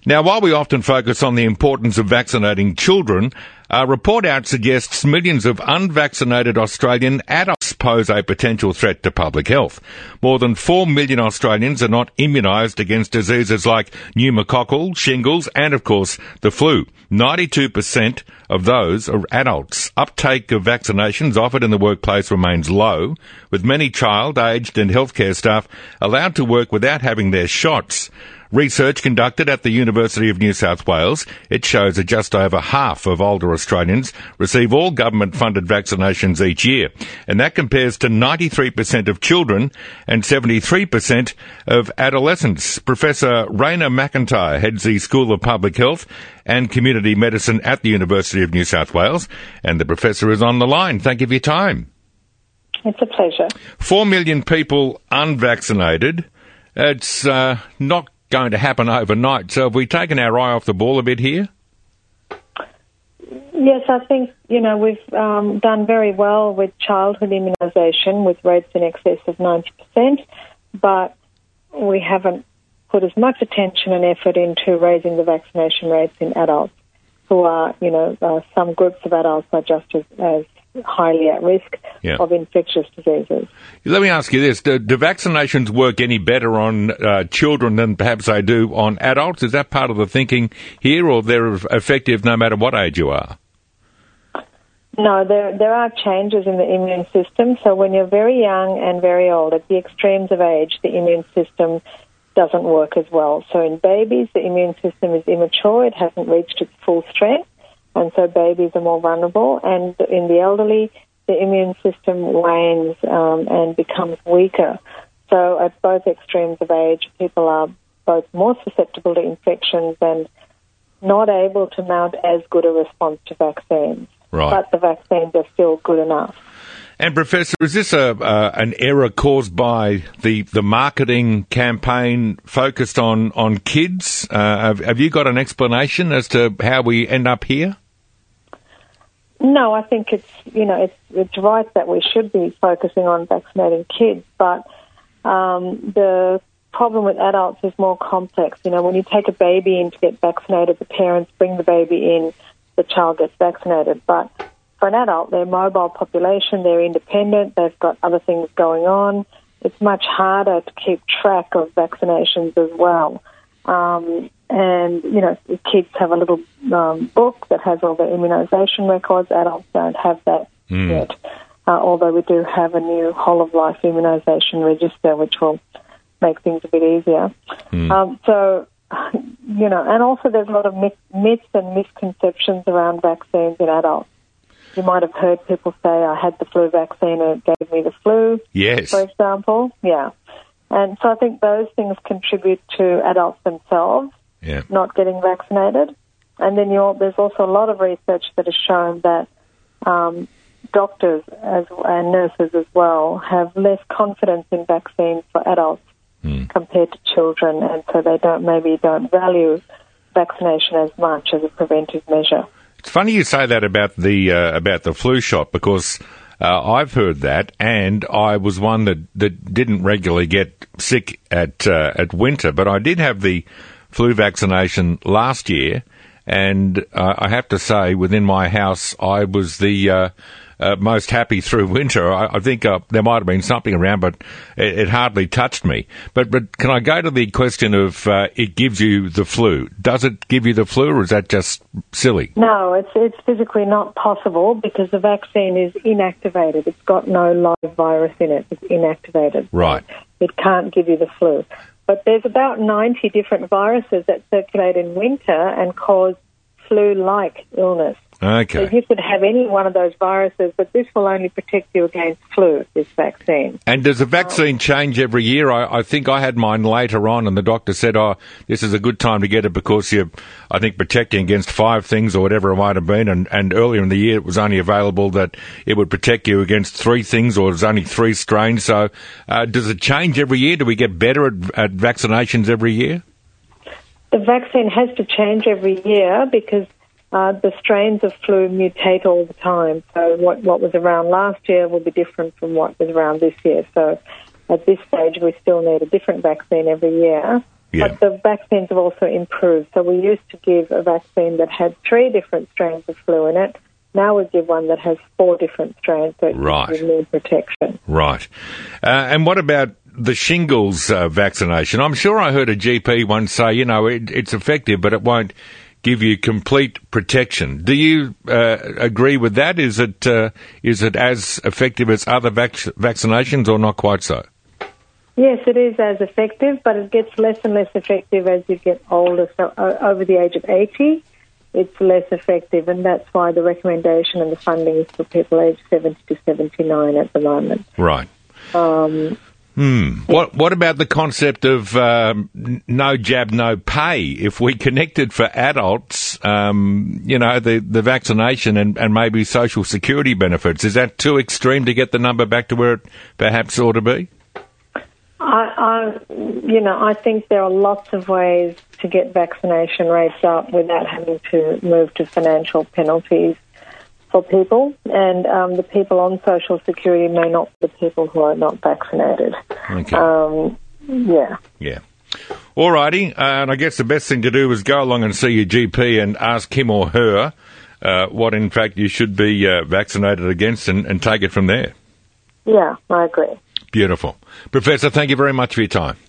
Now, while we often focus on the importance of vaccinating children, a report out suggests millions of unvaccinated Australian adults pose a potential threat to public health. More than 4 million Australians are not immunised against diseases like pneumococcal, shingles and, of course, the flu. 92% of those are adults. Uptake of vaccinations offered in the workplace remains low, with many child, aged and healthcare staff allowed to work without having their shots. Research conducted at the University of New South Wales, it shows that just over half of older Australians receive all government-funded vaccinations each year, and that compares to 93% of children and 73% of adolescents. Professor Raina McIntyre heads the School of Public Health and Community Medicine at the University of New South Wales, and the professor is on the line. Thank you for your time. It's a pleasure. 4 million people unvaccinated. It's not going to happen overnight. So have we taken our eye off the ball a bit here? Yes, I think, we've done very well with childhood immunisation with rates in excess of 90%, but we haven't put as much attention and effort into raising the vaccination rates in adults who are, some groups of adults are just as highly at risk of infectious diseases. Let me ask you this. Do vaccinations work any better on children than perhaps they do on adults? Is that part of the thinking here, or they're effective no matter what age you are? No, there are changes in the immune system. So when you're very young and very old, at the extremes of age, the immune system doesn't work as well. So in babies, the immune system is immature. It hasn't reached its full strength. And so babies are more vulnerable. And in the elderly, the immune system wanes and becomes weaker. So at both extremes of age, people are both more susceptible to infections and not able to mount as good a response to vaccines. Right. But the vaccines are still good enough. And Professor, is this an error caused by the marketing campaign focused on kids? Have you got an explanation as to how we end up here? No, I think it's right that we should be focusing on vaccinating kids, but the problem with adults is more complex. When you take a baby in to get vaccinated, the parents bring the baby in, the child gets vaccinated. But for an adult, they're a mobile population, they're independent, they've got other things going on. It's much harder to keep track of vaccinations as well. And, the kids have a little book that has all their immunisation records. Adults don't have that yet, although we do have a new whole-of-life immunisation register, which will make things a bit easier. And also there's a lot of myths and misconceptions around vaccines in adults. You might have heard people say, I had the flu vaccine and it gave me the flu, yes, for example. Yeah. And so I think those things contribute to adults themselves not getting vaccinated. And then there's also a lot of research that has shown that doctors and nurses as well have less confidence in vaccines for adults compared to children, and so they don't value vaccination as much as a preventive measure. It's funny you say that about the flu shot, because I've heard that, and I was one that didn't regularly get sick at winter, but I did have the flu vaccination last year, and I have to say, within my house, I was the most happy through winter. I think there might have been something around, but it hardly touched me. But can I go to the question of it gives you the flu? Does it give you the flu, or is that just silly? No, it's physically not possible because the vaccine is inactivated. It's got no live virus in it. It's inactivated. Right. It can't give you the flu. But there's about 90 different viruses that circulate in winter and cause flu-like illness. Okay. So you could have any one of those viruses, but this will only protect you against flu, this vaccine. And does the vaccine change every year? I think I had mine later on, and the doctor said, this is a good time to get it because you're, I think, protecting against 5 things or whatever it might have been. And earlier in the year, it was only available that it would protect you against 3 things, or there's only 3 strains. So does it change every year? Do we get better at vaccinations every year? The vaccine has to change every year because the strains of flu mutate all the time. So what was around last year will be different from what was around this year. So at this stage, we still need a different vaccine every year. Yeah. But the vaccines have also improved. So we used to give a vaccine that had 3 different strains of flu in it. Now we give one that has 4 different strains, so it gives you more protection. Right. And what about the shingles vaccination? I'm sure I heard a GP once say, it's effective, but it won't give you complete protection. Do you agree with that? Is it as effective as other vaccinations, or not quite so? Yes, it is as effective, but it gets less and less effective as you get older. So over the age of 80, it's less effective, and that's why the recommendation and the funding is for people aged 70 to 79 at the moment. Right. What about the concept of no jab, no pay? If we connected for adults, the vaccination and maybe social security benefits, is that too extreme to get the number back to where it perhaps ought to be? I think there are lots of ways to get vaccination rates up without having to move to financial penalties for people, and the people on social security may not be the people who are not vaccinated. Okay. Yeah. All righty, and I guess the best thing to do is go along and see your GP and ask him or her what in fact you should be vaccinated against, and take it from there. Yeah, I agree. Beautiful. Professor, thank you very much for your time.